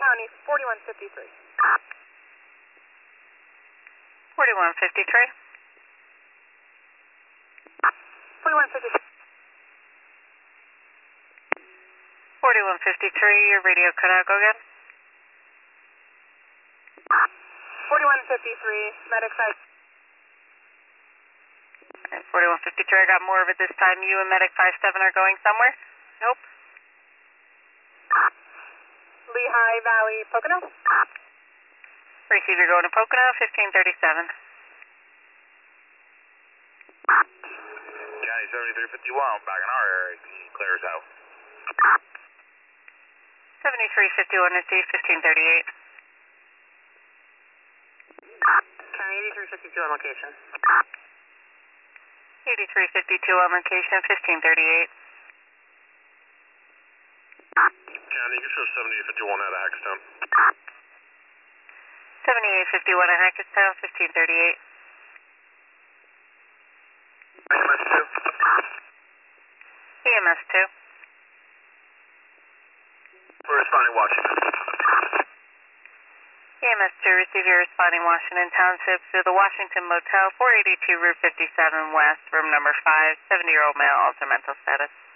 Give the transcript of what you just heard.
County, 4153. 4153. 4153. 4153, your radio cut out. Go again. 4153, medic 5. 4153, I got more of it this time. You and medic 57 are going somewhere? Nope. Lehigh Valley, Pocono. Receive, you're going to Pocono, 1537. County 7351, back in our area. Can you clear us out? 7351 received, 1538. County 8352 on location. 8352 on location, 1538. County, you show 7851 out of Hackettstown. 7851 at Hackettstown, 1538. EMS 2. EMS 2. We're responding Washington. EMS 2, receive your responding Washington Township to the Washington Motel, 482 Route 57 West, room number 5, 70-year-old male, altered mental status.